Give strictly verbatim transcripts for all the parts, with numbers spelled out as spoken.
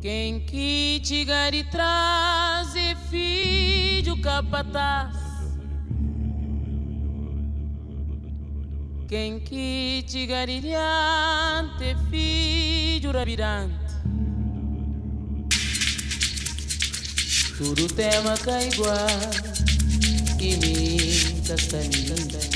Quem que te gari traz é filho capataz. Quem que te garilhante é filho rabirante. Tudo tema cá igual e me castanha.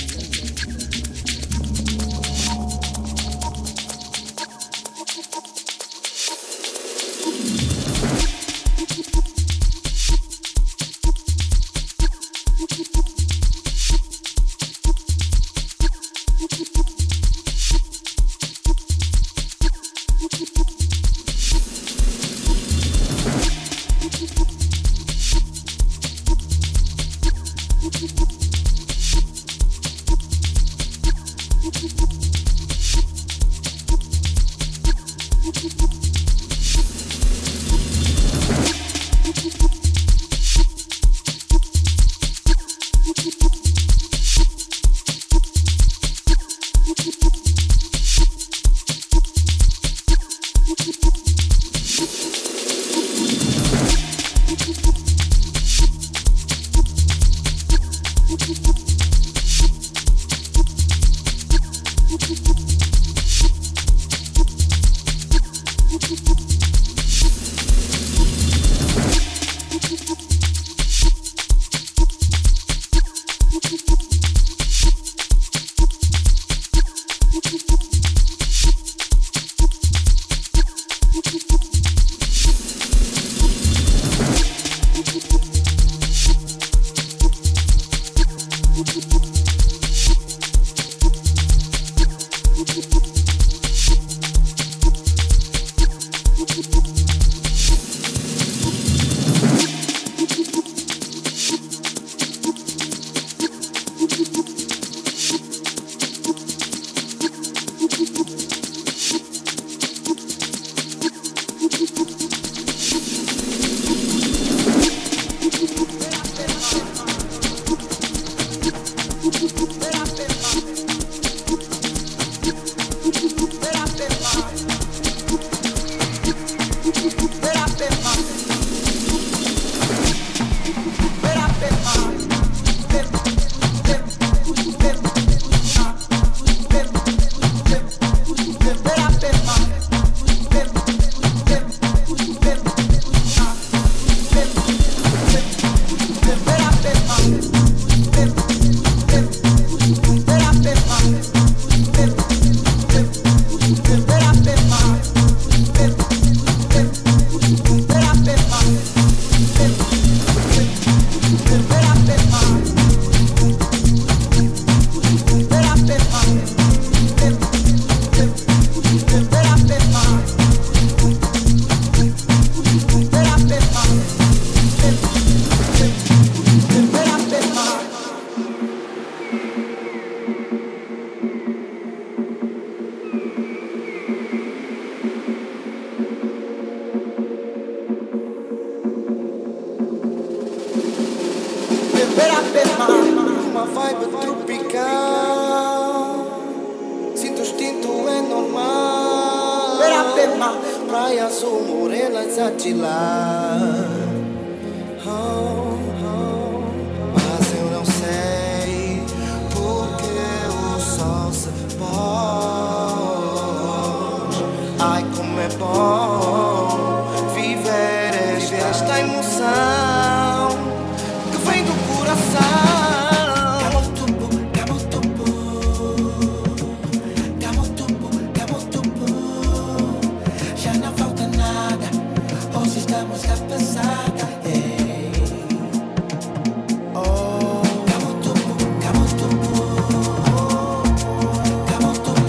Uma vibe tropical. Sinto o instinto é normal. Praia azul, morena, desatilar. Oh, oh. Mas eu não sei porque o sol se pôs. Ai, como é bom viver esta emoção que vem do coração. Come on,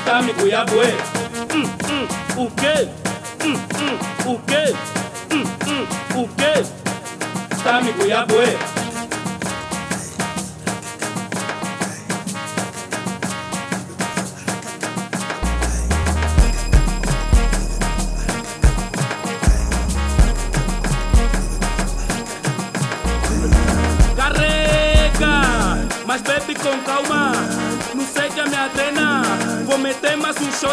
tá me cuiabué. Hum, hum, o quê? Hum, hum, o quê? Hum, hum, o quê? Tá me cuiabué. Mas bebe com calma, não seja minha trena. Vou meter mais um shot.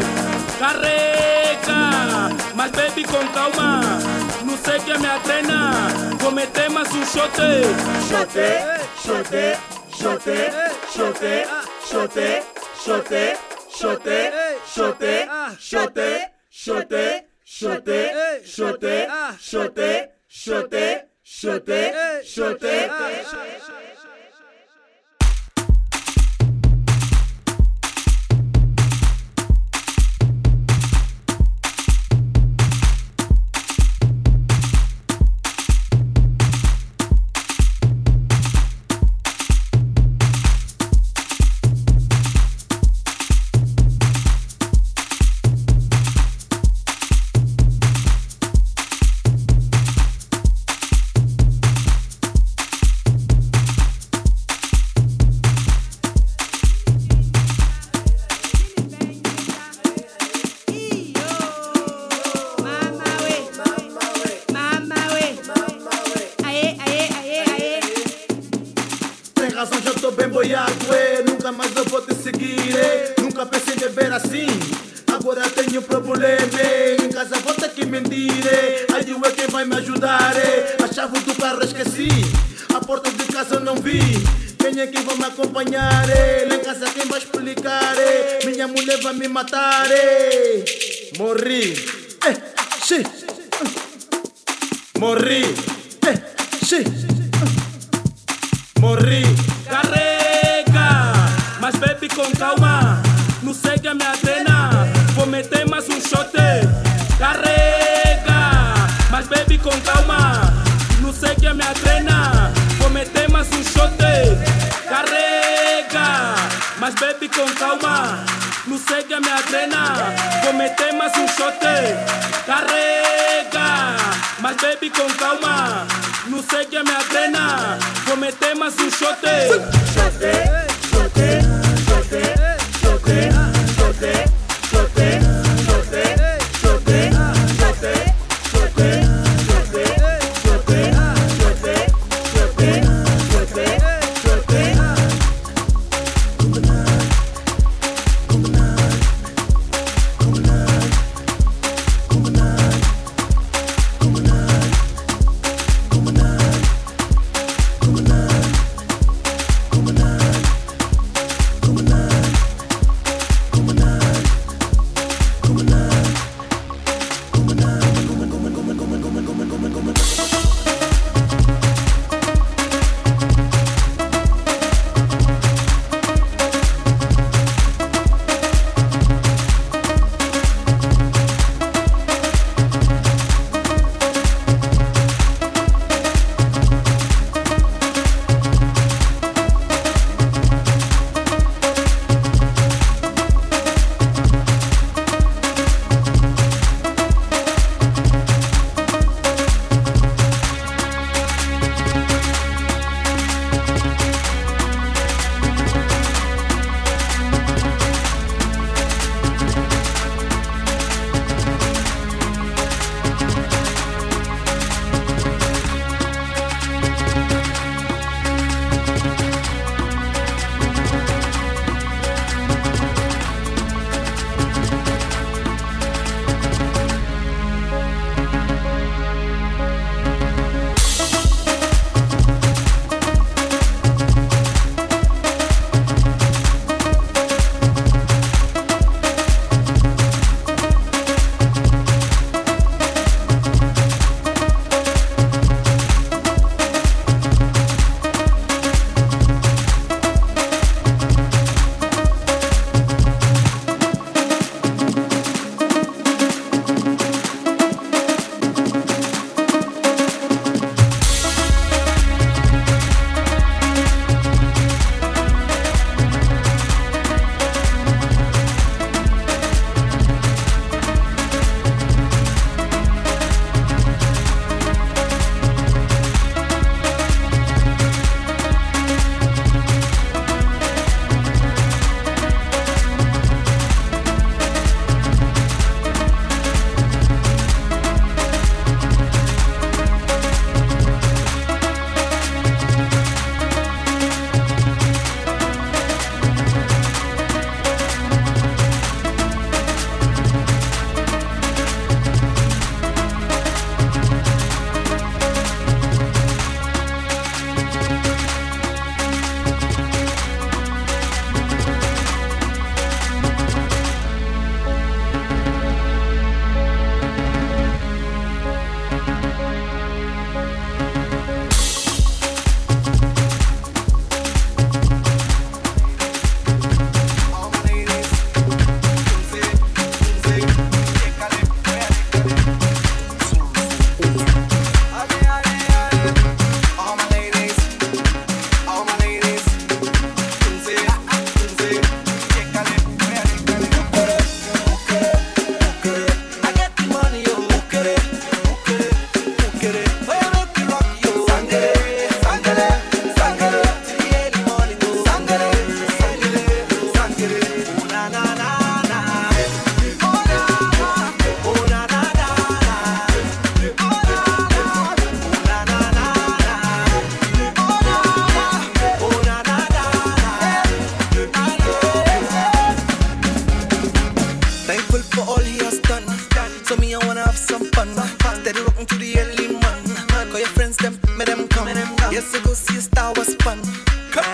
Carrega, mas bebe com calma, não seja minha trena. Vou meter mais um shot. Shot, shot, shot, shot, shot, shot, shot, shot, shot, shot, shot, shot, shot, shot, shot. Nunca mais eu vou te seguir, nunca pensei em beber assim. Agora tenho problema, em casa vou ter que mentir. Aí é quem vai me ajudar, a chave do carro esqueci, a porta de casa não vi. Quem é que vai me acompanhar? Lá em casa quem vai explicar? Minha mulher vai me matar. Morri, eh, xi. Morri, eh, xi. Morri. Mas bebe com calma, não segue a minha trena. Vou meter mais um shot. Carrega, mas bebe com calma, não segue a minha trena. Vou meter mais um shot. Carrega, mas bebe com calma, não segue a minha trena. Vou meter mais um shot. Carrega, mas bebe com calma, não segue a minha trena. Vou meter mais um shot. Shot.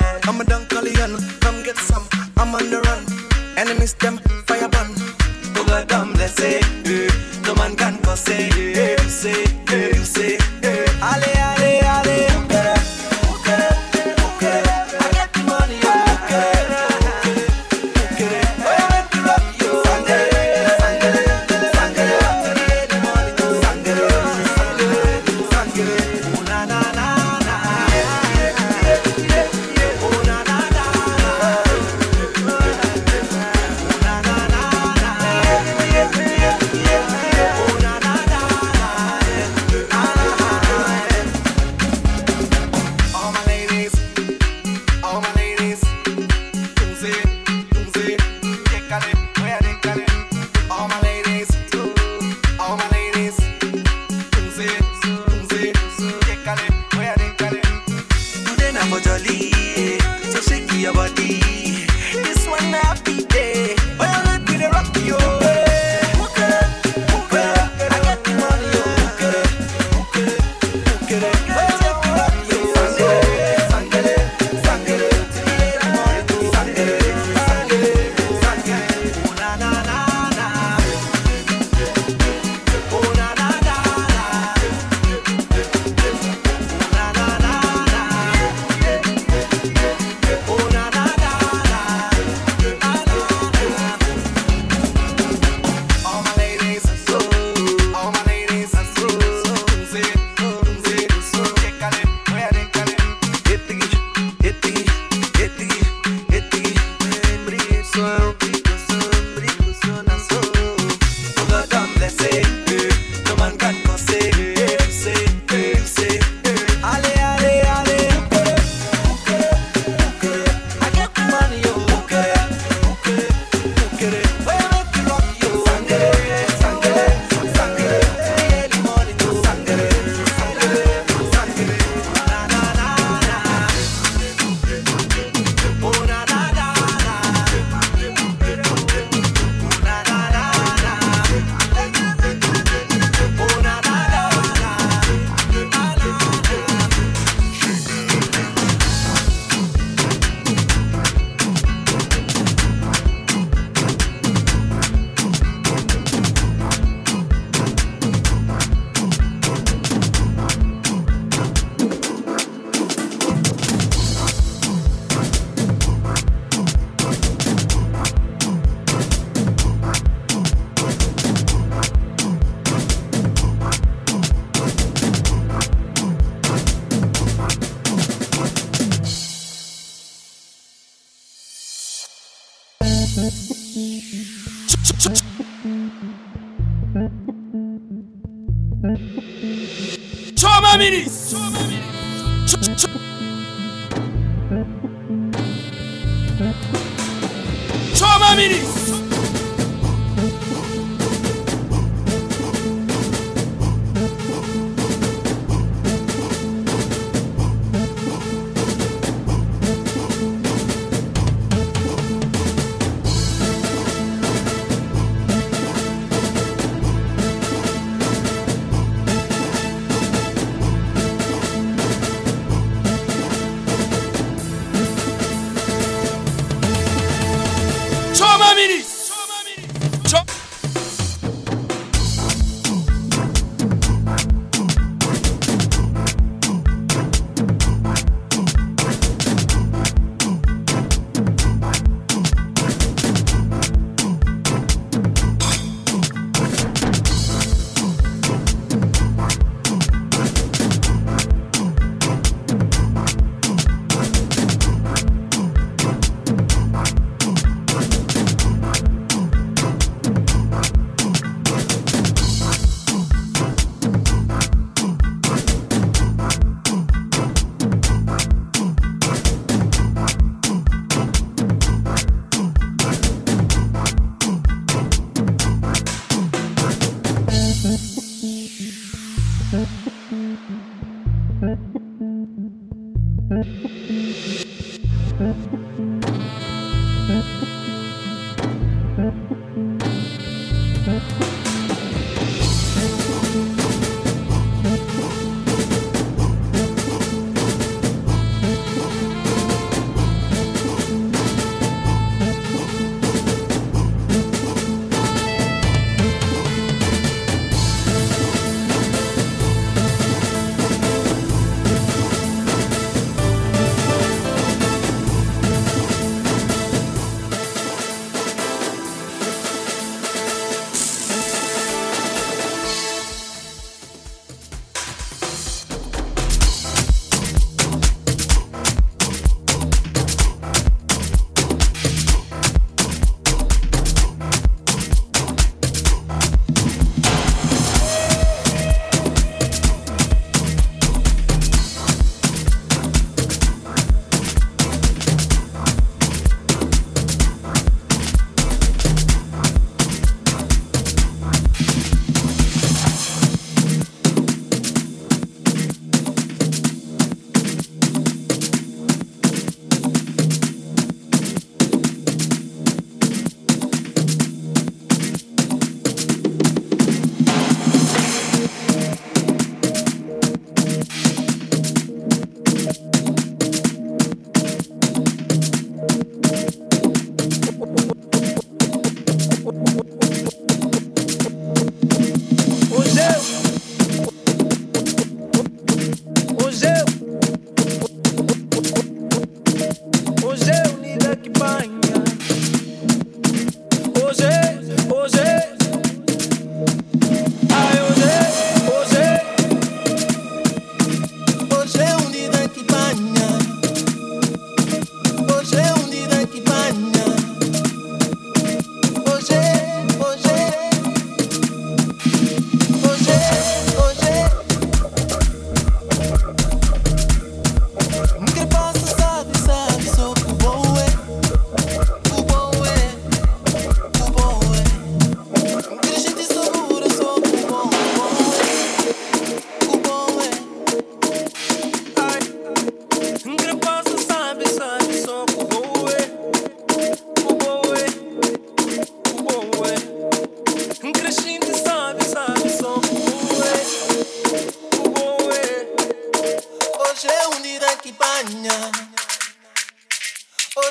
I'm a Dunkalian, come get some. I'm on the run. Enemies them fire burn. Oh God, damn, let's say, eh. No man can cause say, eh. You say, eh. You say, eh. Ale, ale, ale. Okay, okay, okay. I get the money, okay, okay, okay. Oh, you make me rock you. Sangere, sangere, sangere. Get the money, sangere, sangere, sangere. Oh na na na na. Oh na na na. Choma Minis! Choma Minis! Choma Minis! Choma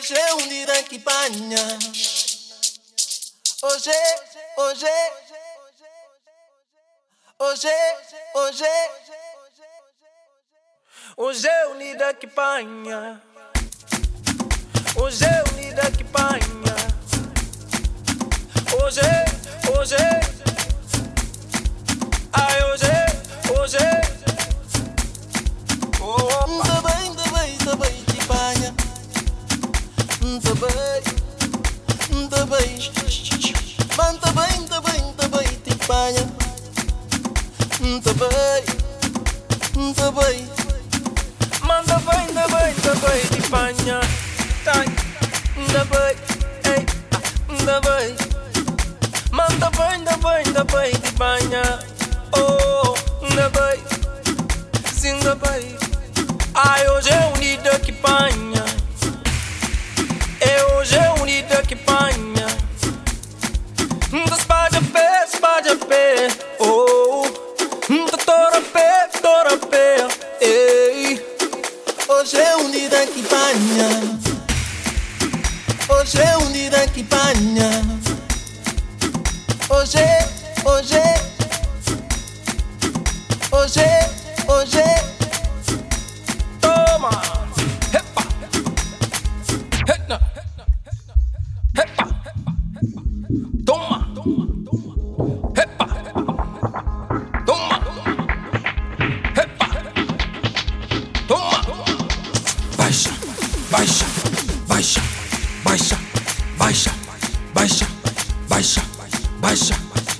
Hoje é um dia que banha. Hoje, hoje, hoje, hoje, hoje é um dia que banha. Hoje é um dia que banha. Hoje, hoje, ai hoje, hoje. Oh, tá bem, tá bem, tá bem que banha. Tá bem, tá bem. Man, tá bem, tá bem, tá bem, te banha. Tá bem, tá bem. Man, tá bem, tá bem, tá bem, te banha. Tá bem, ei, tá bem. Man, tá bem, tá bem, tá bem, te banha. Oh, tá bem, sim, tá bem. Ai, hoje é um dia que banha. É hoje é um dia que banha. Espalha pé, espalha pé, oh, tora pé, tora pé, ei. Hoje é um dia que banha. Hoje é um dia que banha. Hoje, hoje, hoje, hoje. Toma, hepa, hetna, hepa, toma. Hepa, toma, hepa, toma. Baixa, baixa, baixa, baixa, baixa, baixa, baixa, baixa.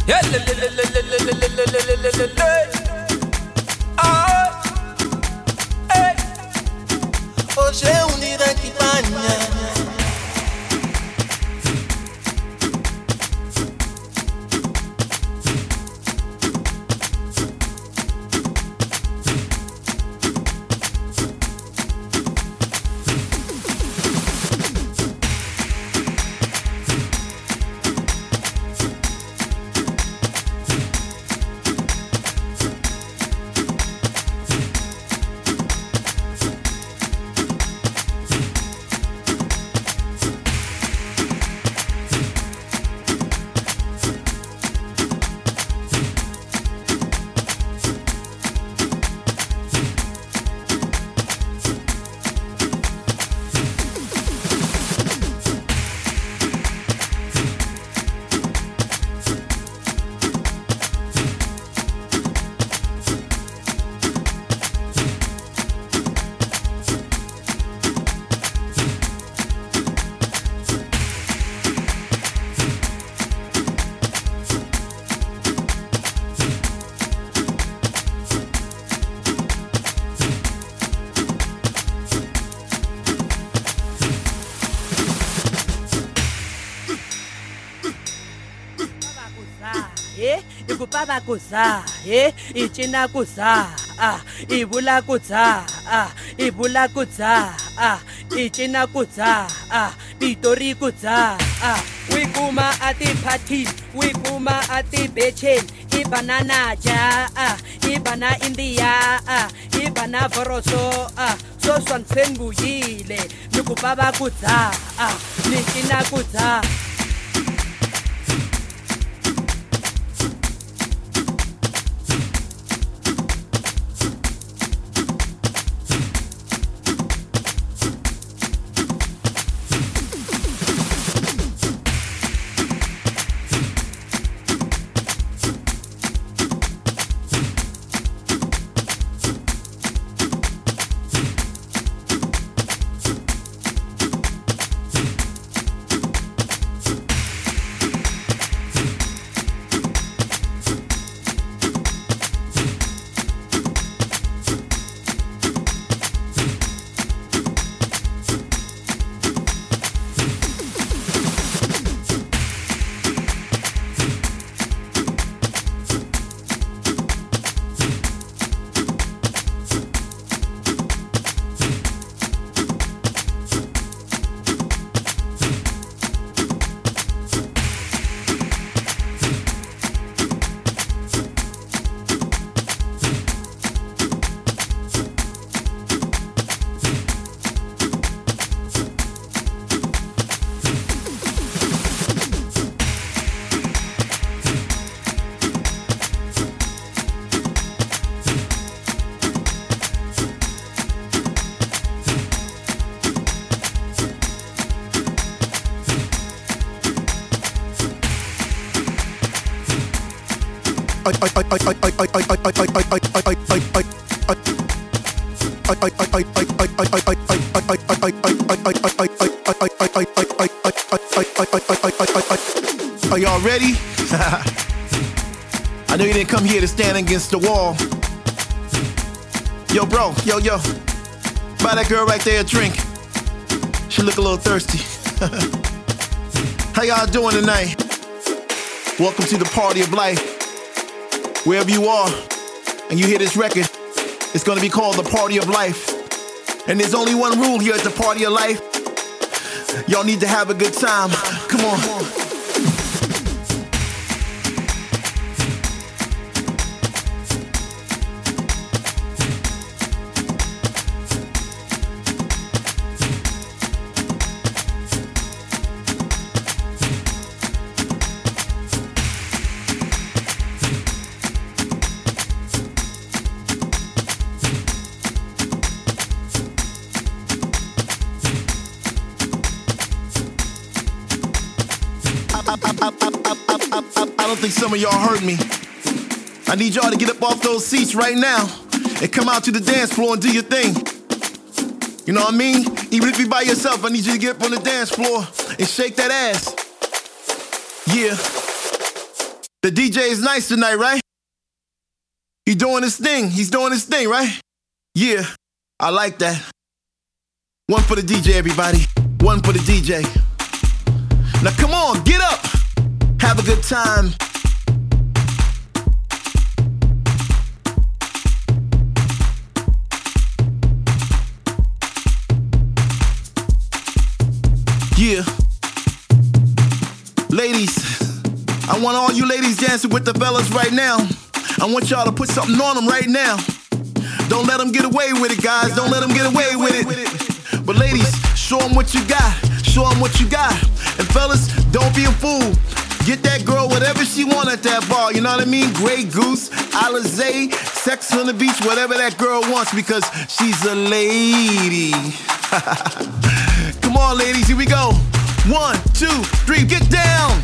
Hoje é um dia que banha. Baba kuza, eh, ichina kuza, ah, ibula kuza, ah, ibula kuza, ah, ichina kuza, ah, pitori kuza, ah, wikuma ati party, wikuma ati bechen, ibanana ja, ah, ibana India, ah, ibana voroso, ah, so swan senguyile, nukubaba kuza, ah, nichina kuza. Are y'all ready? I know you didn't come here to stand against the wall. Yo, bro, yo, yo. Buy that girl right there a drink. She look a little thirsty. How y'all doing tonight? Welcome to the party of life. Wherever you are and you hear this record, it's gonna be called the party of life. And there's only one rule here at the party of life. Y'all need to have a good time. Come on. Come on. I don't think some of y'all heard me. I need y'all to get up off those seats right now and come out to the dance floor and do your thing. You know what I mean? Even if you're by yourself, I need you to get up on the dance floor and shake that ass. Yeah. The D J is nice tonight, right? He's doing his thing. He's doing his thing, right? Yeah. I like that. One for the D J, everybody. One for the D J. Now come on, get up. Have a good time. Yeah. Ladies, I want all you ladies dancing with the fellas right now. I want y'all to put something on them right now. Don't let them get away with it, guys. Don't let them get away with it. But ladies, show them what you got. Show them what you got. And fellas, don't be a fool. Get that girl whatever she want at that bar, you know what I mean? Grey Goose, Alizé, Sex on the Beach, whatever that girl wants, because she's a lady. Come on, ladies, here we go. One, two, three, get down.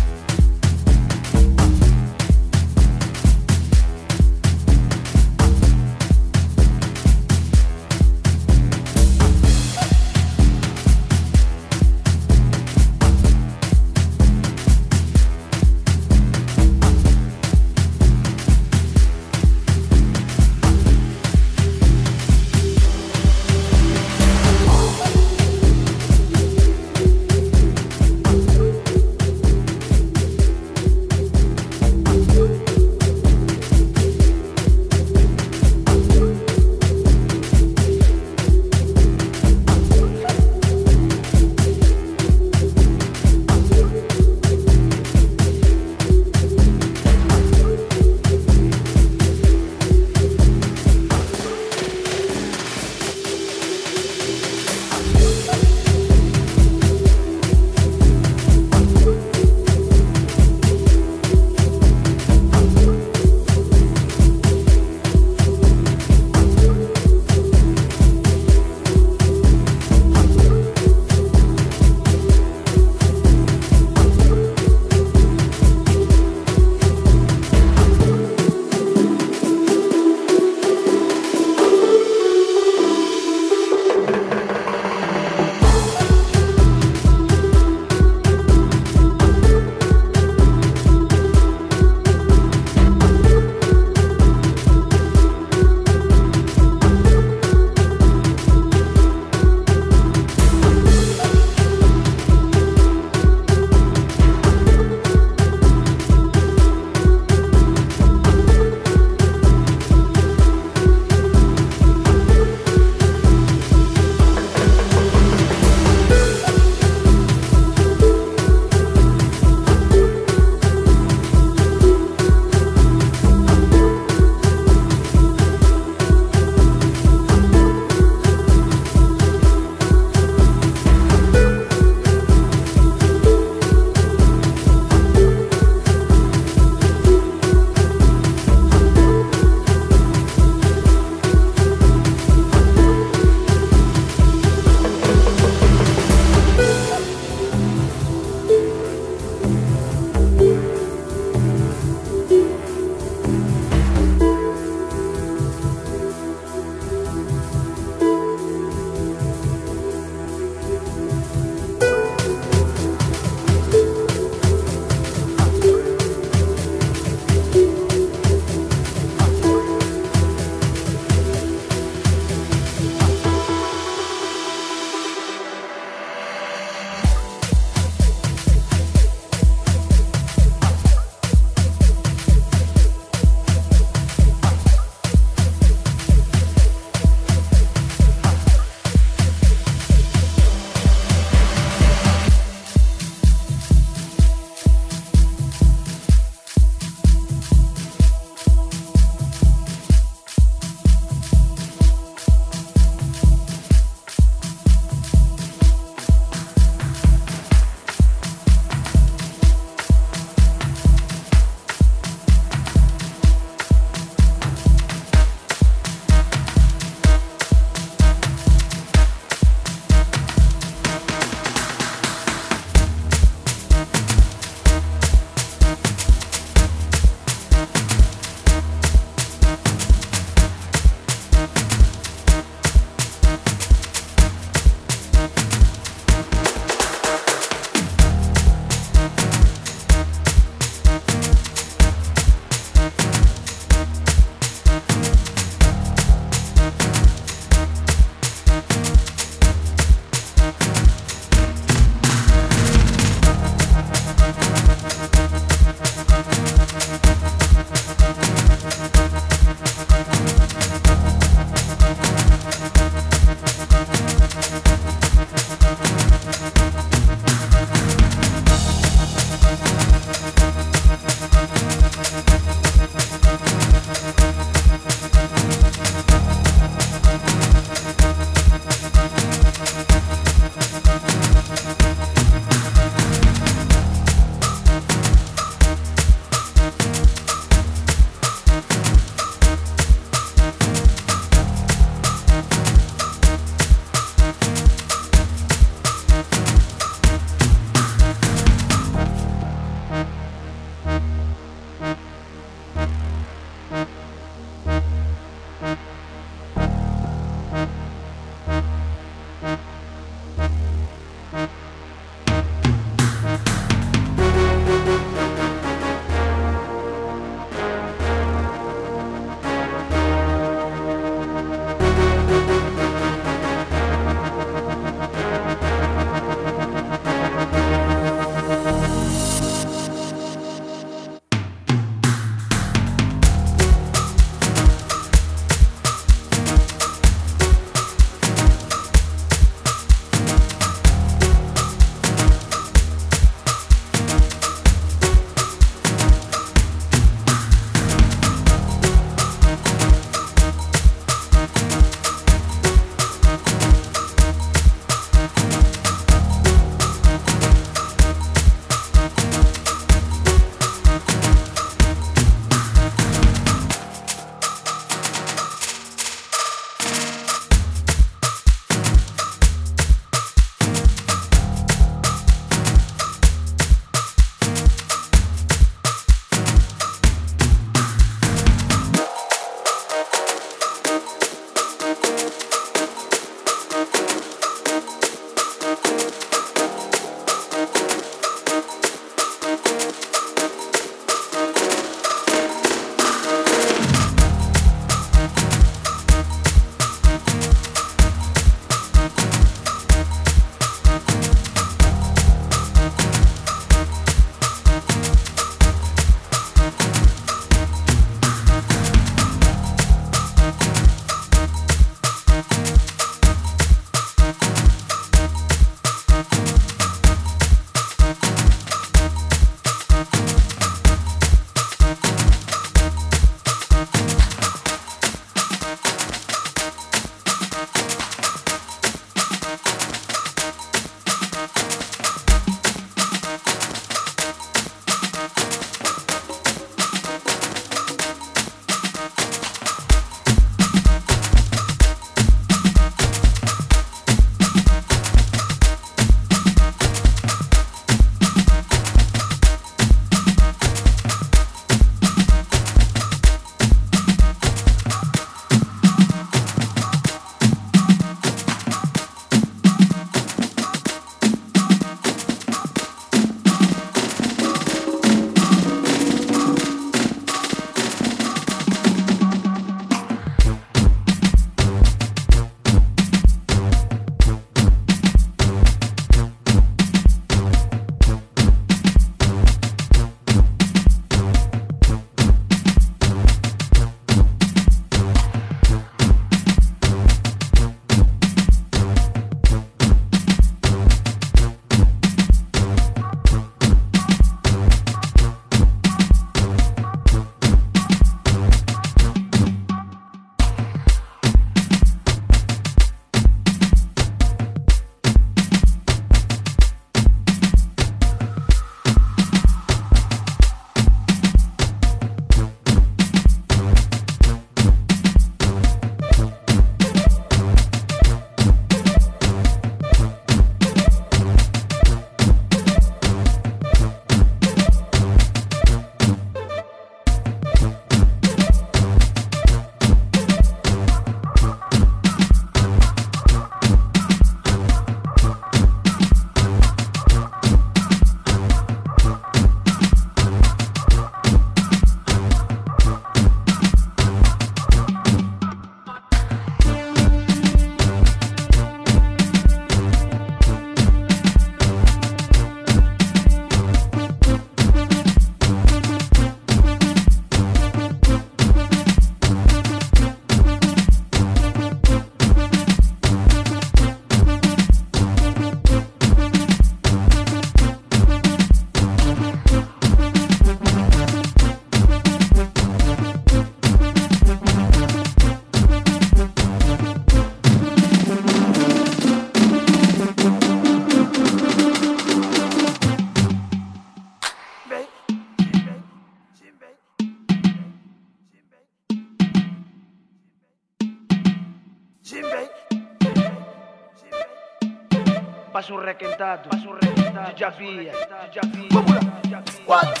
passa um requentado, passa um requentado, já via, já via. Vamos lá. What?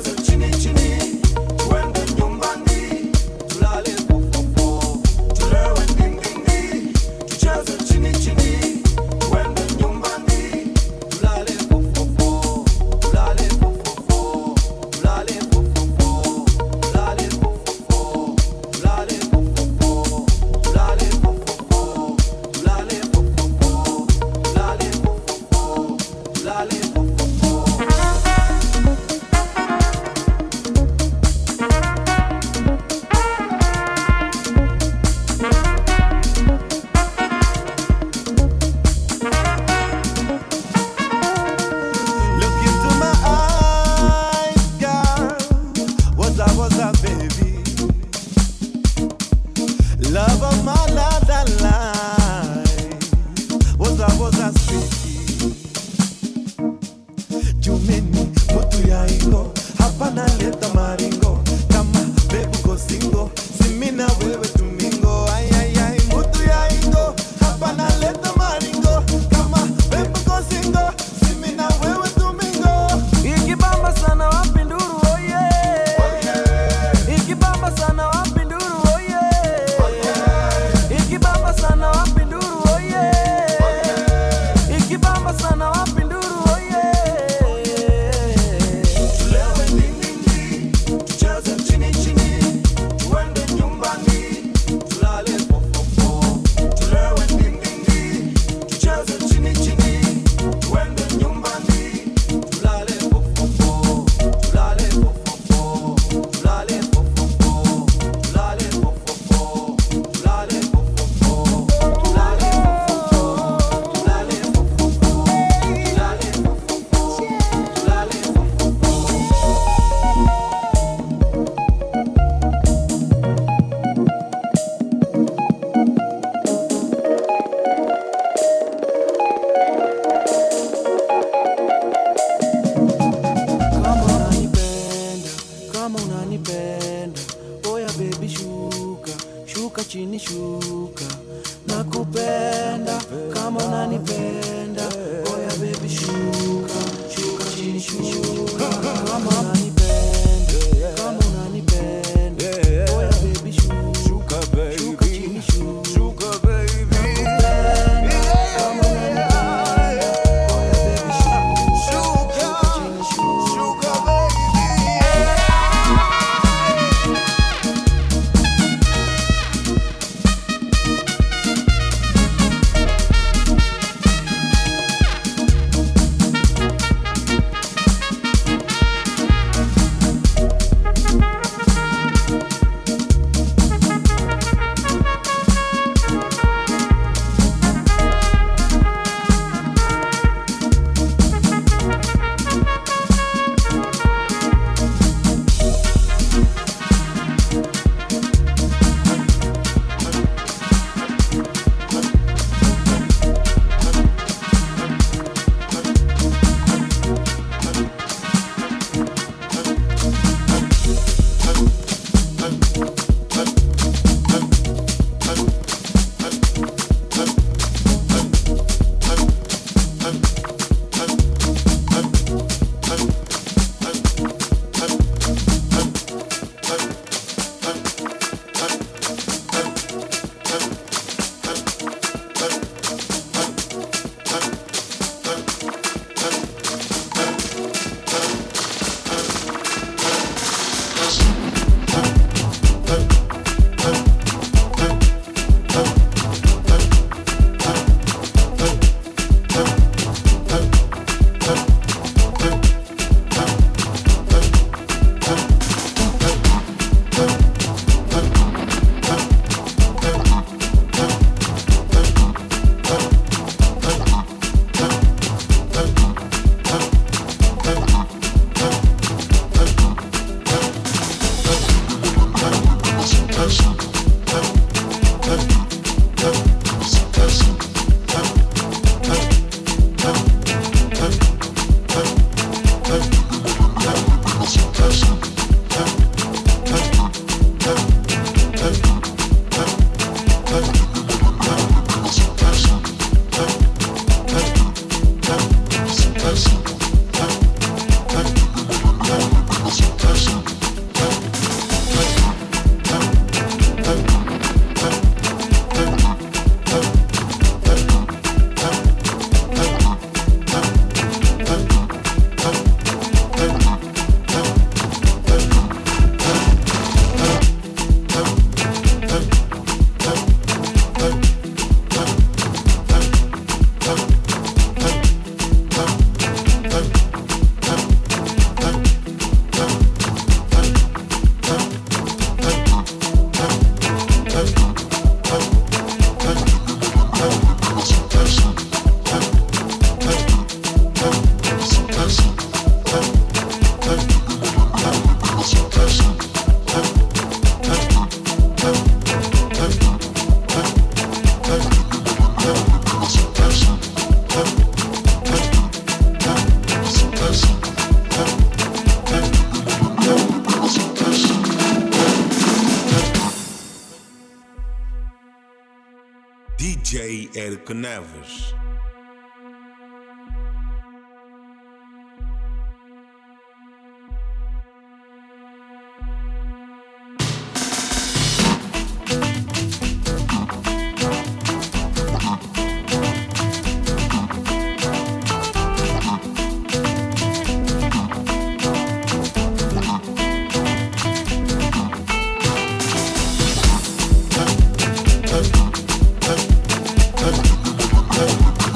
Chini chini, tuende nyumbani, tulale fofofo, tulewe unanipenda. Oya baby shuka, shuka chini shuka. Nakupenda kama unanipenda. Oya baby shuka, shuka chini shuka. Kama unanipenda, kama unanipenda. Oya baby shuka, shuka chini shuka. Shuka baby. Nakupenda kama unanipenda. Oya baby shuka, shuka chini shuka. Shuka baby. D J Érico Neves. We'll be right back.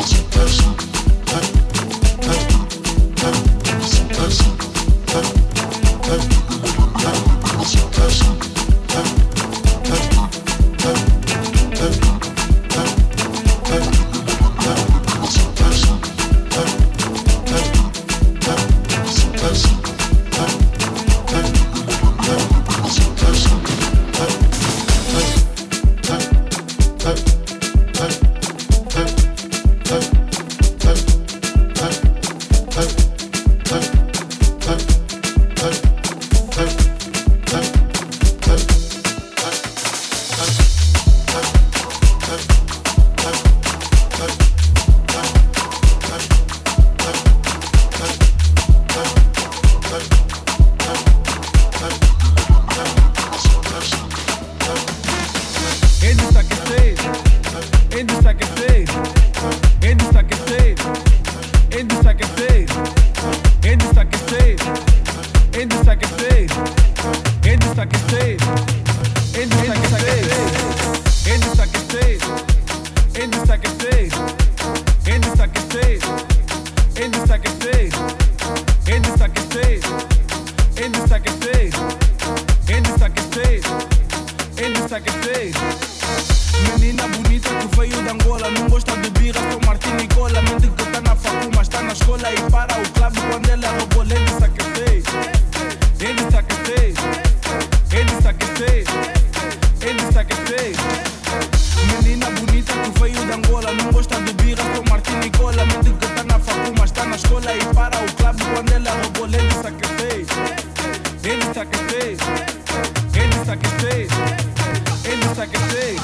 Ele disse que fez. Ele disse que fez. Ele disse que fez. Ele disse que fez. Ele disse que fez. Ele disse que fez. Ele disse que fez. Ele disse que fez. Ele disse que fez. Ele disse que fez. Ele disse que fez. Menina bonita que veio de Angola, não gosta de birra, só Martini e cola. Mente que tá na facu, mas tá na escola e para o clube quando ela roubou. Ele disse que fez. Ele disse que fez. Ele disse que fez. Ele disse que fez. Menina bonita que veio de Angola, não gosta de birra, só Martini e cola. Mente que tá na facu, mas tá na escola e para o clube quando ela roubou. Ele disse que fez. Ele disse que fez. Ele disse que fez. Ele disse que fez.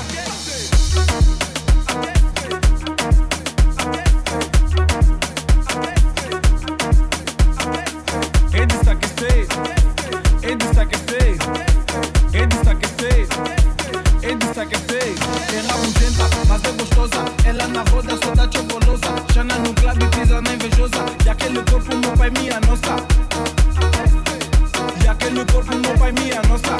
Ele disse que fez. Ele disse que fez. Ele disse que fez. Ele disse que fez. Ela aposenta, mas é gostosa. Ela na roda só dá chocolosa. Chana no clube, pisa na invejosa. E aquele corpo, meu pai, minha nossa. E aquele corpo, meu pai, minha nossa.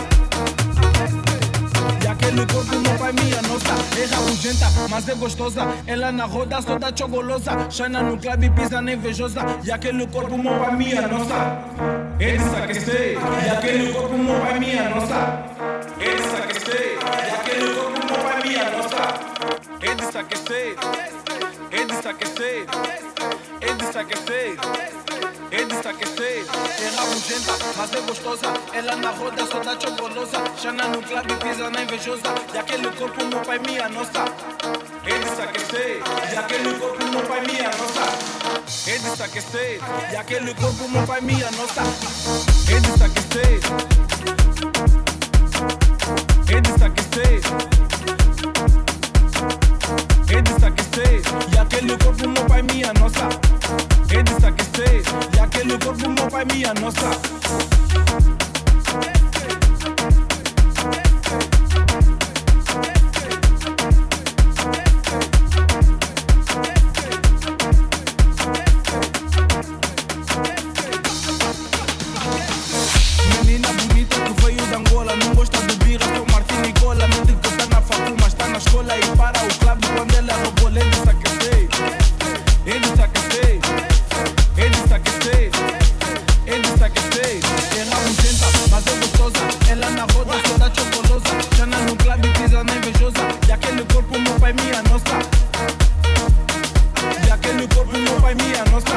E aquele corpo, meu pai, minha nossa. Ela aposenta, mas é gostosa. Ela na roda só dá chocolosa. Chana no clube, pisa na invejosa. E aquele corpo, meu pai, minha nossa. Ele disse que fez. E aquele corpo, meu pai, minha nossa. Ele disse que fez. E aquele corpo, meu pai, minha nossa. Ele disse que fez. Ele disse que fez. Ele disse que fez. Ele disse que fez. Ela aposenta, mas é gostosa. Ela na roda só dá chocolosa. Chana no clube, pisa na invejosa. E aquele corpo, meu pai, minha nossa. Ele disse que fez. E aquele corpo, meu pai, minha nossa. Ele disse que fez. E aquele corpo, meu pai, minha nossa. Ele disse que fez. Ele disse que fez. Ele disse que fez. E aquele corpo, meu pai, minha nossa. Ele disse que fez. E aquele corpo, meu pai, minha nossa. Menina bonita que veio de Angola, não gosta de birra, só Martini e cola. Mente que tá na facu, mas tá na escola e para o clube quando ela roubou. Ele disse que fez. Ele disse que fez. Ele disse que fez. Ele disse que fez. Ela aposenta, mas é gostosa. Ela na roda só dá chocolosa. Chana no clube, pisa na invejosa. E aquele corpo, meu pai, minha nossa. E aquele corpo, meu pai, minha nossa.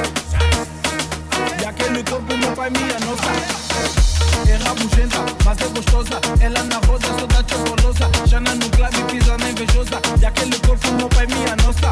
E aquele corpo, meu pai, minha nossa. Ela aposenta, mas é gostosa. Ela na roda só dá chocolosa. Chana no clube, pisa na invejosa. E aquele corpo, meu pai, minha nossa.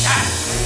Yes.